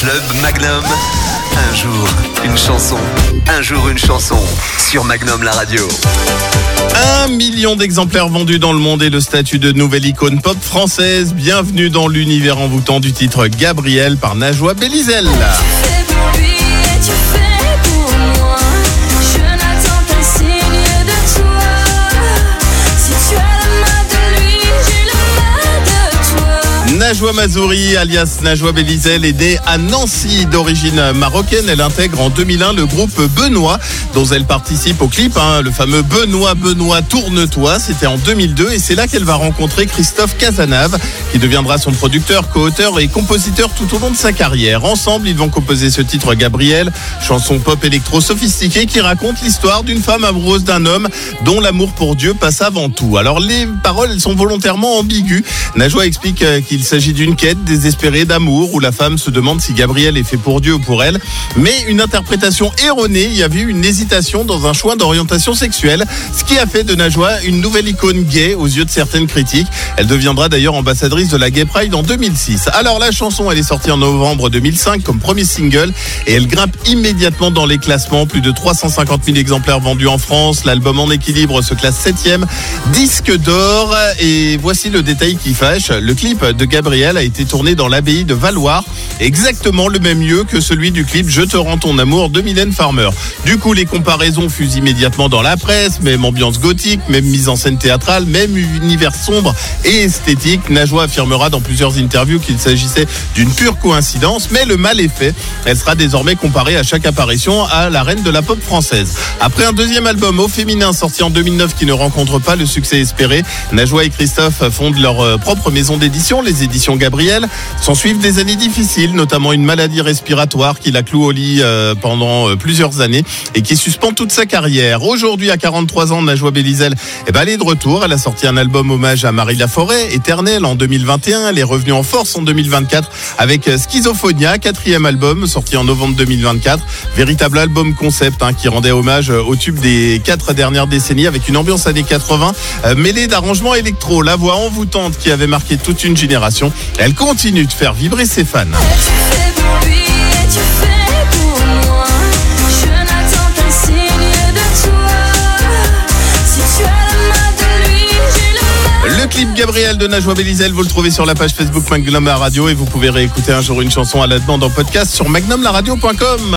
Club Magnum. Un jour, une chanson. Un jour, une chanson. Sur Magnum la radio. 1 million d'exemplaires vendus dans le monde et le statut de nouvelle icône pop française. Bienvenue dans l'univers envoûtant du titre Gabriel par Najwa Bélizel. Najwa Mazouri, alias Najwa Bélizel, est née à Nancy, d'origine marocaine. Elle intègre en 2001 le groupe Benoît, dont elle participe au clip, le fameux Benoît, tourne-toi. C'était en 2002 et c'est là qu'elle va rencontrer Christophe Cazenave, qui deviendra son producteur, co-auteur et compositeur tout au long de sa carrière. Ensemble, ils vont composer ce titre Gabriel, chanson pop électro sophistiquée qui raconte l'histoire d'une femme amoureuse d'un homme dont l'amour pour Dieu passe avant tout. Alors les paroles, elles sont volontairement ambiguës. Najwa explique qu'il s'agit d'une quête désespérée d'amour où la femme se demande si Gabriel est fait pour Dieu ou pour elle. Mais une interprétation erronée, il y avait eu une hésitation dans un choix d'orientation sexuelle, ce qui a fait de Najwa une nouvelle icône gay aux yeux de certaines critiques. Elle deviendra d'ailleurs ambassadrice de la Gay Pride en 2006. Alors la chanson, elle est sortie en novembre 2005 comme premier single et elle grimpe immédiatement dans les classements. Plus de 350 000 exemplaires vendus en France. L'album En Équilibre se classe 7e, disque d'or. Et voici le détail qui fâche. Le clip de Gabriel a été tourné dans l'abbaye de Valloire, exactement le même lieu que celui du clip Je te rends ton amour de Mylène Farmer. Du coup, les comparaisons fusent immédiatement dans la presse, même ambiance gothique, même mise en scène théâtrale, même univers sombre et esthétique. Najwa affirmera dans plusieurs interviews qu'il s'agissait d'une pure coïncidence, mais le mal est fait. Elle sera désormais comparée à chaque apparition à la reine de la pop française. Après un deuxième album au féminin sorti en 2009 qui ne rencontre pas le succès espéré, Najwa et Christophe fondent leur propre maison d'édition, les éditions Gabriel. S'en suivent des années difficiles, notamment une maladie respiratoire qui la cloue au lit pendant plusieurs années et qui suspend toute sa carrière. Aujourd'hui, à 43 ans, Najwa Bélizel elle est de retour. Elle a sorti un album hommage à Marie Laforêt, Éternel, en 2021. Elle est revenue en force en 2024 avec Schizophonia, 4e album sorti en novembre 2024. Véritable album concept qui rendait hommage au tube des 4 dernières décennies avec une ambiance années 80 mêlée d'arrangements électro. La voix envoûtante qui avait marqué toute une génération. Elle continue de faire vibrer ses fans. Le clip Gabriel de Najwa Bélizel, vous le trouvez sur la page Facebook Magnum la radio et vous pouvez réécouter Un jour une chanson à la demande en podcast sur magnumlaradio.com.